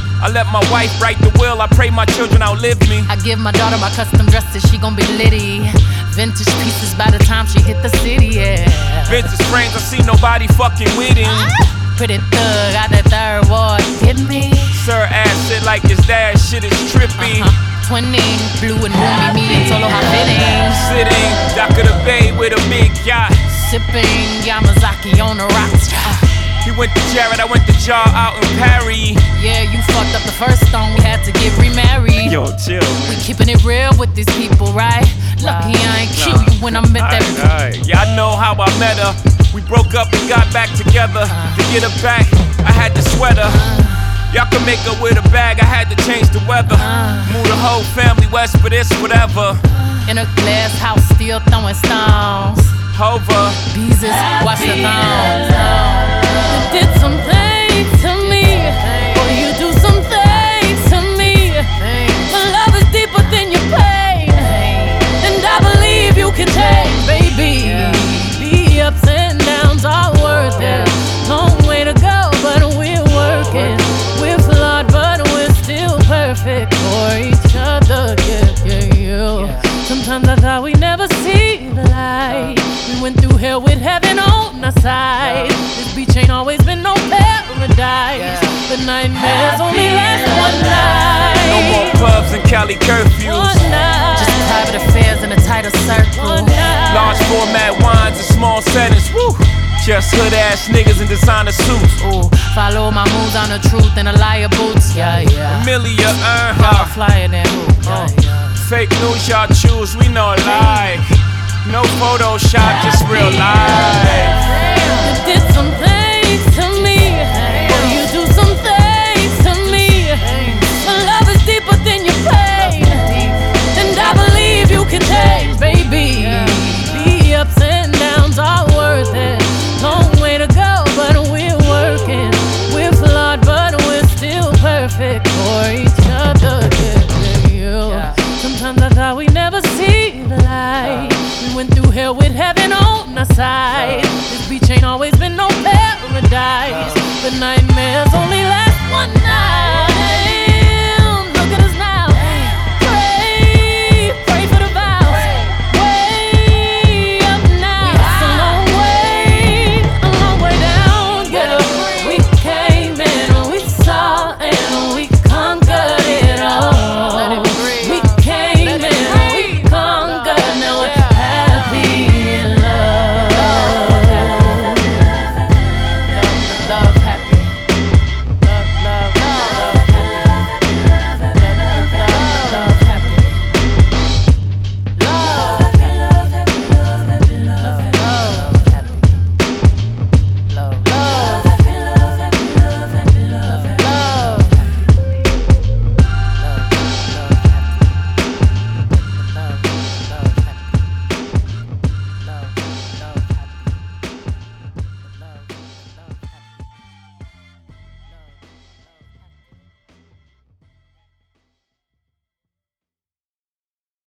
I let my wife write the will, I pray my children outlive me. I give my daughter my custom dresses, she gon' be litty. Vintage pieces by the time she hit the city, yeah. Vintage frames, I see nobody fucking with him. Pretty thug, out that third ward, get me? Sir ass shit like his dad, shit is trippy. Twinning, blue and roomy, me and Solo hot fitting. Sitting, dock of the bay with a big yacht. Sipping Yamazaki on the rocks. He went to Jared, I went to Jar out in Paris. Yeah, you fucked up the first stone, we had to get remarried. Yo, chill. We keeping it real with these people, right? Lucky I ain't kill you when I met that. Yeah, I know how I met her. We broke up and got back together. To get her back, I had to sweat her. Y'all can make her with a bag, I had to change the weather. Move the whole family west, but it's whatever. In a glass house, still throwing stones. Hover. Beezus, watch the thongs. You did some things to me. Boy, you do some things to me. My love is deeper than your pain. And I believe you can change, baby. The ups and downs are worth it. Long way to go, but we're working. We're flawed, but we're still perfect for each other. Yeah. Sometimes I thought we'd never see the light. We went through hell with heaven on our side. This beach ain't always been no paradise. The nightmares only last one night. No more clubs and Cali curfews. One night. Just private affairs in a tighter circle. One night. Large format wines and small settings. Woo. Just hood ass niggas in designer suits. Ooh, follow my moves on the truth and a liar boots. Yeah. Amelia Y'all flyer than who? Fake news y'all choose, we know like. No Photoshop, just real life. You did some things to me. Boy, you do some things to me. My love is deeper than your pain. And I believe you can change, baby. The ups and downs are worth it. Long way to go, but we're working. We're flawed, but we're still perfect